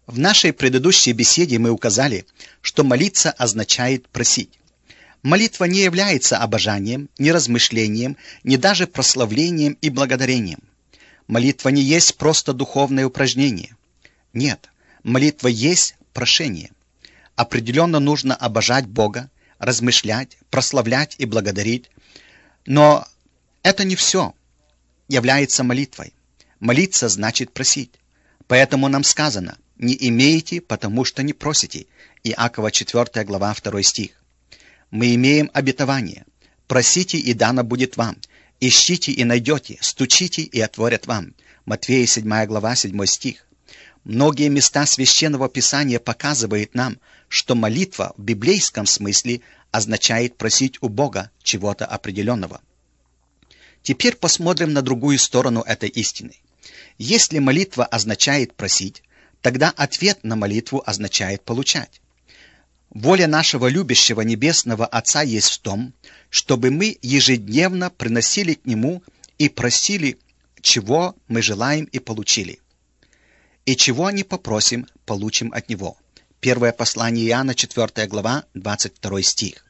В нашей предыдущей беседе мы указали, что молиться означает просить. Молитва не является обожанием, ни размышлением, ни даже прославлением и благодарением. Молитва не есть просто духовное упражнение. Нет, молитва есть прошение. Определенно нужно обожать Бога, размышлять, прославлять и благодарить. Но это не все является молитвой. Молиться значит просить. Поэтому нам сказано: «Не имеете, потому что не просите». Иакова 4 глава 2 стих. Мы имеем обетование: «Просите, и дано будет вам, ищите, и найдете, стучите, и отворят вам». Матфея 7 глава 7 стих. Многие места Священного Писания показывают нам, что молитва в библейском смысле означает просить у Бога чего-то определенного. Теперь посмотрим на другую сторону этой истины. Если молитва означает просить, тогда ответ на молитву означает получать. Воля нашего любящего Небесного Отца есть в том, чтобы мы ежедневно приносили к Нему и просили, чего мы желаем, и получили. И чего не попросим, получим от Него. Первое послание Иоанна, 4 глава, 22 стих.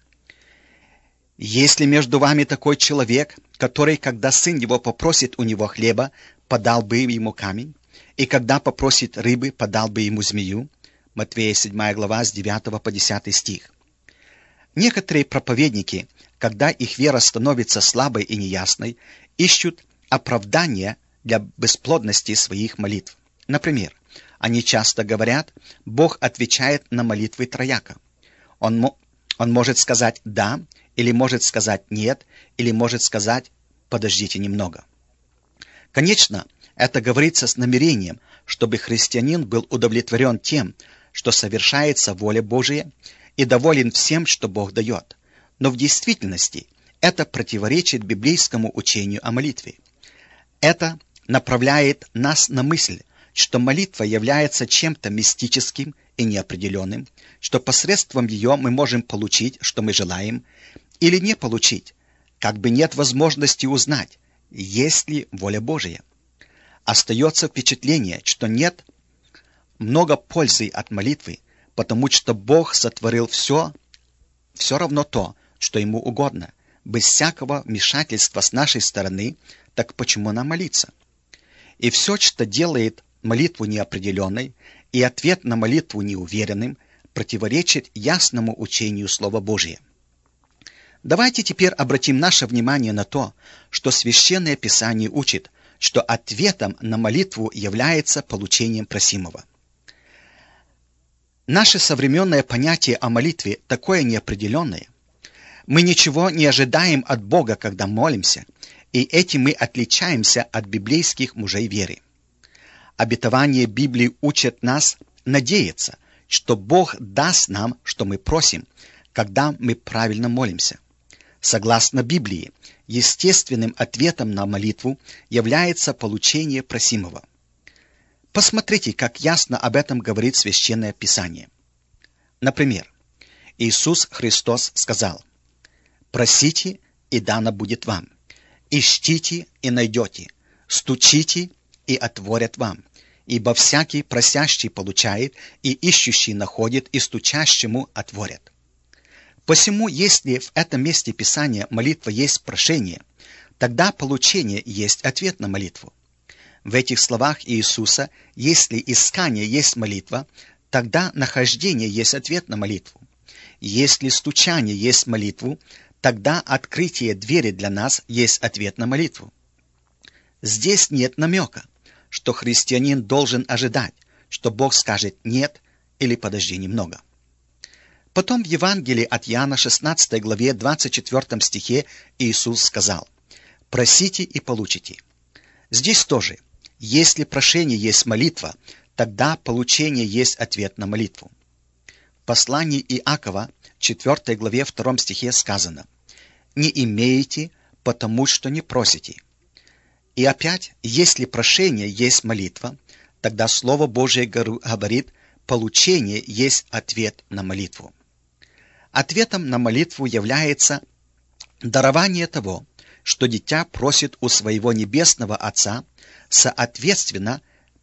«Если между вами такой человек, который, когда сын его попросит у него хлеба, подал бы ему камень, и когда попросит рыбы, подал бы ему змею». Матфея 7 глава с 9 по 10 стих. Некоторые проповедники, когда их вера становится слабой и неясной, ищут оправдания для бесплодности своих молитв. Например, они часто говорят: Бог отвечает на молитвы трояко. Он может сказать «да», или может сказать «нет», или может сказать «подождите немного». Конечно, это говорится с намерением, чтобы христианин был удовлетворен тем, что совершается воля Божия, и доволен всем, что Бог дает. Но в действительности это противоречит библейскому учению о молитве. Это направляет нас на мысль, что молитва является чем-то мистическим и неопределенным, что посредством ее мы можем получить, что мы желаем, или не получить, как бы нет возможности узнать, есть ли воля Божия. Остается впечатление, что нет много пользы от молитвы, потому что Бог сотворил все равно то, что Ему угодно, без всякого вмешательства с нашей стороны. Так почему нам молиться? И все, что делает молитву неопределенной и ответ на молитву неуверенным, противоречит ясному учению Слова Божия. Давайте теперь обратим наше внимание на то, что Священное Писание учит, что ответом на молитву является получением просимого. Наше современное понятие о молитве такое неопределенное. Мы ничего не ожидаем от Бога, когда молимся, и этим мы отличаемся от библейских мужей веры. Обетования Библии учат нас надеяться, что Бог даст нам, что мы просим, когда мы правильно молимся. Согласно Библии, естественным ответом на молитву является получение просимого. Посмотрите, как ясно об этом говорит Священное Писание. Например, Иисус Христос сказал: «Просите, и дано будет вам. Ищите, и найдете. Стучите, и отворят вам. Ибо всякий просящий получает, и ищущий находит, и стучащему отворят». Посему, если в этом месте Писания молитва есть прошение, тогда получение есть ответ на молитву. В этих словах Иисуса, если искание есть молитва, тогда нахождение есть ответ на молитву. Если стучание есть молитву, тогда открытие двери для нас есть ответ на молитву. Здесь нет намека, что христианин должен ожидать, что Бог скажет «нет» или «подожди немного». Потом в Евангелии от Иоанна 16 главе 24 стихе Иисус сказал: «Просите и получите». Здесь тоже, если прошение есть молитва, тогда получение есть ответ на молитву. В послании Иакова, 4 главе 2 стихе сказано: «Не имеете, потому что не просите». И опять, если прошение есть молитва, тогда Слово Божие говорит: получение есть ответ на молитву. Ответом на молитву является дарование того, что дитя просит у своего Небесного Отца, соответственно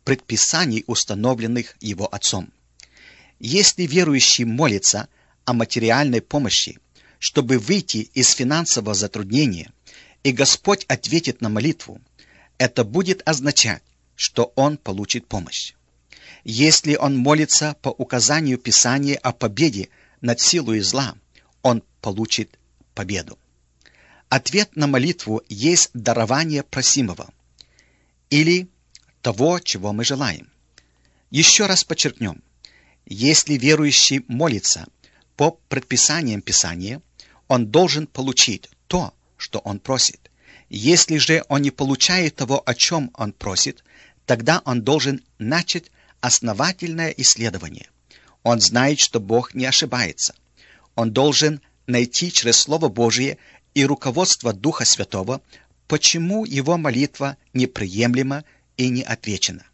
предписаний, установленных его Отцом. Если верующий молится о материальной помощи, чтобы выйти из финансового затруднения, и Господь ответит на молитву, это будет означать, что он получит помощь. Если он молится по указанию Писания о победе над силой зла, он получит победу. Ответ на молитву есть дарование просимого или того, чего мы желаем. Еще раз подчеркнем, если верующий молится по предписаниям Писания, он должен получить то, что он просит. Если же он не получает того, о чем он просит, тогда он должен начать основательное исследование. Он знает, что Бог не ошибается. Он должен найти через Слово Божие и руководство Духа Святого, почему его молитва неприемлема и не отвечена.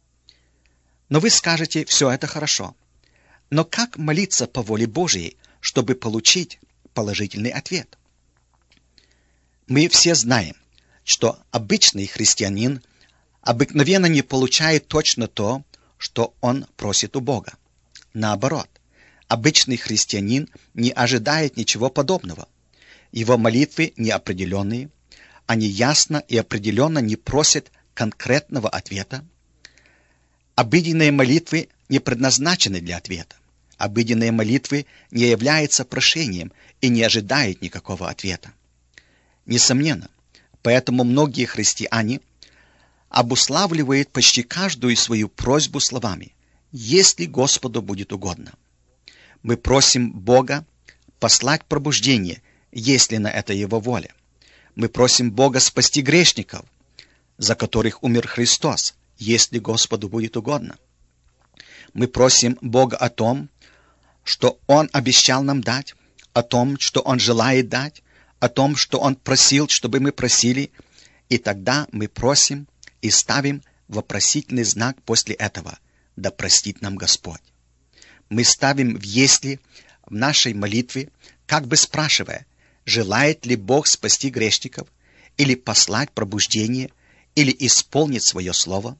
Но вы скажете, все это хорошо. Но как молиться по воле Божией, чтобы получить положительный ответ? Мы все знаем, что обычный христианин обыкновенно не получает точно то, что он просит у Бога. Наоборот, обычный христианин не ожидает ничего подобного. Его молитвы неопределенные, они ясно и определенно не просят конкретного ответа. Обыденные молитвы не предназначены для ответа. Обыденные молитвы не являются прошением и не ожидают никакого ответа. Несомненно, поэтому многие христиане обуславливают почти каждую свою просьбу словами «если Господу будет угодно». Мы просим Бога послать пробуждение, если на это Его воля. Мы просим Бога спасти грешников, за которых умер Христос, если Господу будет угодно. Мы просим Бога о том, что Он обещал нам дать, о том, что Он желает дать, о том, что Он просил, чтобы мы просили, и тогда мы просим и ставим вопросительный знак после этого «Да простит нам Господь». Мы ставим в «если» в нашей молитве, как бы спрашивая, желает ли Бог спасти грешников, или послать пробуждение, или исполнить свое слово.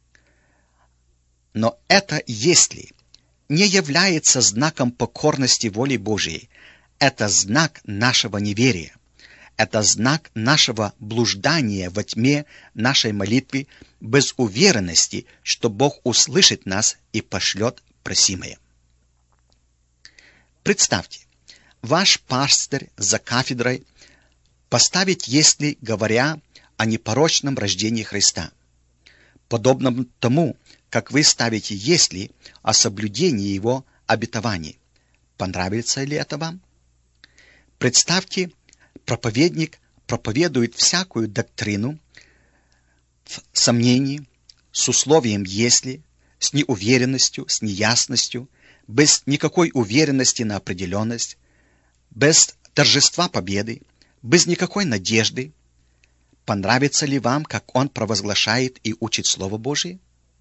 Но это «если» не является знаком покорности воли Божией, это знак нашего неверия. Это знак нашего блуждания во тьме нашей молитвы без уверенности, что Бог услышит нас и пошлет просимое. Представьте, ваш пастырь за кафедрой поставит «если», говоря о непорочном рождении Христа, подобно тому, как вы ставите «если» о соблюдении Его обетований. Понравится ли это вам? Представьте, проповедник проповедует всякую доктрину в сомнении, с условием «если», с неуверенностью, с неясностью, без никакой уверенности на определенность, без торжества победы, без никакой надежды. Понравится ли вам, как он провозглашает и учит Слово Божие?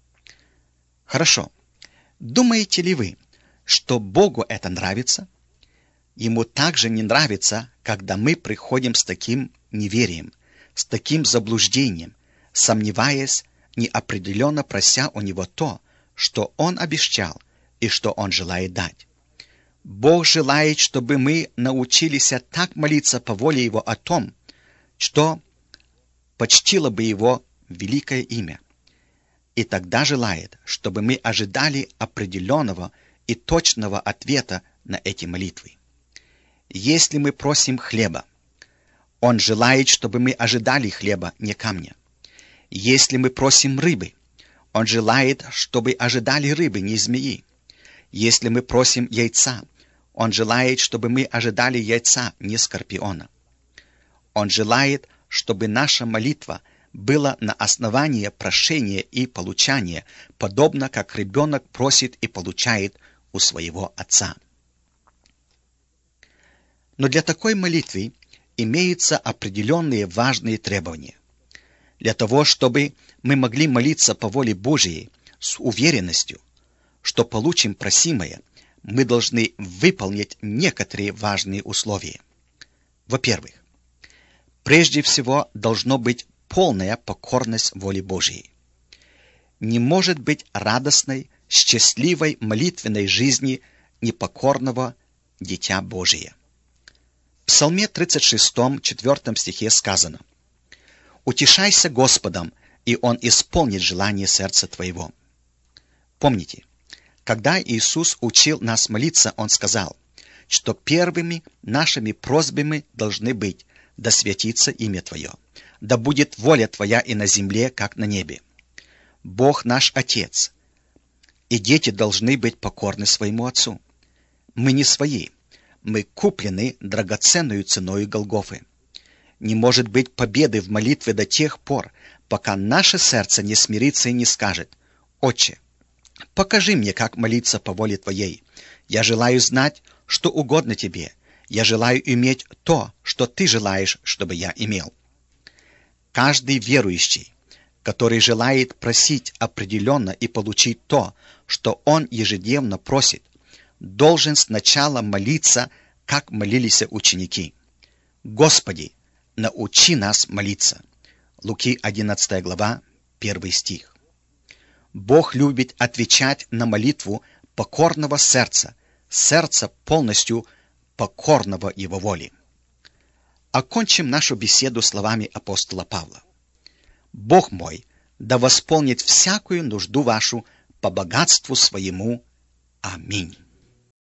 Хорошо. Думаете ли вы, что Богу это нравится? Ему также не нравится, когда мы приходим с таким неверием, с таким заблуждением, сомневаясь, неопределенно прося у Него то, что Он обещал и что Он желает дать. Бог желает, чтобы мы научились так молиться по воле Его о том, что почтило бы Его великое имя. И тогда желает, чтобы мы ожидали определенного и точного ответа на эти молитвы. Если мы просим хлеба, Он желает, чтобы мы ожидали хлеба, не камня. Если мы просим рыбы, Он желает, чтобы ожидали рыбы, не змеи. Если мы просим яйца, Он желает, чтобы мы ожидали яйца, не скорпиона. Он желает, чтобы наша молитва была на основании прошения и получания, подобно как ребенок просит и получает у своего отца. Но для такой молитвы имеются определенные важные требования. Для того, чтобы мы могли молиться по воле Божией с уверенностью, что получим просимое, мы должны выполнить некоторые важные условия. Во-первых, прежде всего должно быть полная покорность воле Божией. не может быть радостной, счастливой молитвенной жизни непокорного Дитя Божие. В Псалме 36, 4 стихе сказано: «Утешайся Господом, и Он исполнит желание сердца твоего». Помните, когда Иисус учил нас молиться, Он сказал, что первыми нашими просьбами должны быть: «Да святится имя Твое, да будет воля Твоя и на земле, как на небе». Бог наш Отец, и дети должны быть покорны своему Отцу. Мы не свои, мы куплены драгоценную ценою Голгофы. Не может быть победы в молитве до тех пор, пока наше сердце не смирится и не скажет: «Отче, покажи мне, как молиться по воле Твоей. Я желаю знать, что угодно Тебе. Я желаю иметь то, что Ты желаешь, чтобы я имел». Каждый верующий, который желает просить определенно и получить то, что он ежедневно просит, должен сначала молиться, как молились ученики. «Господи, научи нас молиться». Луки 11 глава, 1 стих. Бог любит отвечать на молитву покорного сердца, сердца полностью покорного Его воле. Окончим нашу беседу словами апостола Павла: «Бог мой да восполнит всякую нужду вашу по богатству своему. Аминь».